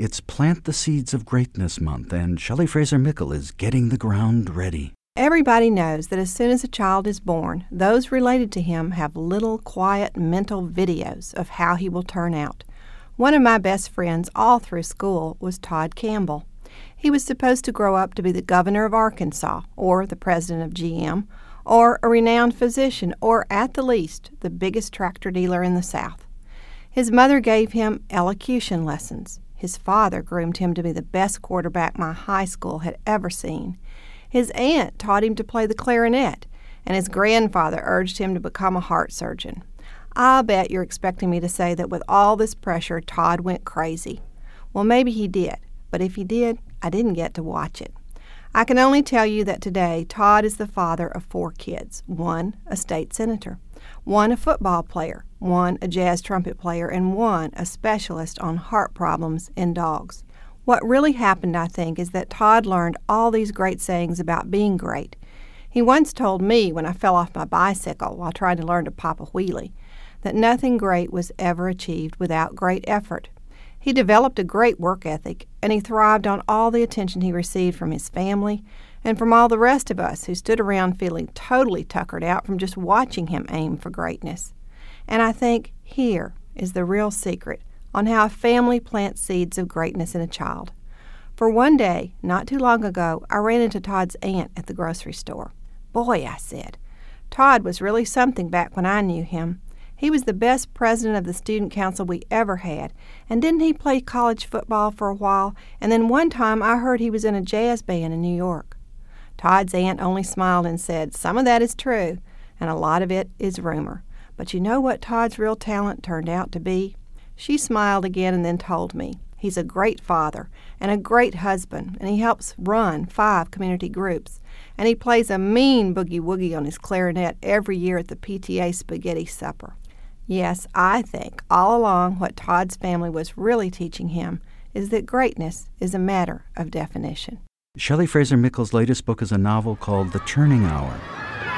It's Plant the Seeds of Greatness Month, and Shelley Fraser Mickle is getting the ground ready. Everybody knows that as soon as a child is born, those related to him have little, quiet, mental videos of how he will turn out. One of my best friends all through school was Todd Campbell. He was supposed to grow up to be the governor of Arkansas, or the president of GM, or a renowned physician, or at the least, the biggest tractor dealer in the South. His mother gave him elocution lessons. His father groomed him to be the best quarterback my high school had ever seen. His aunt taught him to play the clarinet, and his grandfather urged him to become a heart surgeon. I'll bet you're expecting me to say that with all this pressure, Todd went crazy. Well, maybe he did, but if he did, I didn't get to watch it. I can only tell you that today, Todd is the father of 4 kids. 1, a state senator. 1, a football player. 1, a jazz trumpet player. And 1, a specialist on heart problems in dogs. What really happened, I think, is that Todd learned all these great sayings about being great. He once told me when I fell off my bicycle while trying to learn to pop a wheelie that nothing great was ever achieved without great effort. He developed a great work ethic, and he thrived on all the attention he received from his family and from all the rest of us who stood around feeling totally tuckered out from just watching him aim for greatness. And I think here is the real secret on how a family plants seeds of greatness in a child. For one day, not too long ago, I ran into Todd's aunt at the grocery store. "Boy," I said, "Todd was really something back when I knew him. He was the best president of the student council we ever had, and didn't he play college football for a while? And then one time I heard he was in a jazz band in New York." Todd's aunt only smiled and said, "Some of that is true, and a lot of it is rumor. But you know what Todd's real talent turned out to be?" She smiled again and then told me, "He's a great father and a great husband, and he helps run 5 community groups, and he plays a mean boogie-woogie on his clarinet every year at the PTA spaghetti supper." Yes, I think all along what Todd's family was really teaching him is that greatness is a matter of definition. Shelley Fraser Mickle's latest book is a novel called The Turning Hour.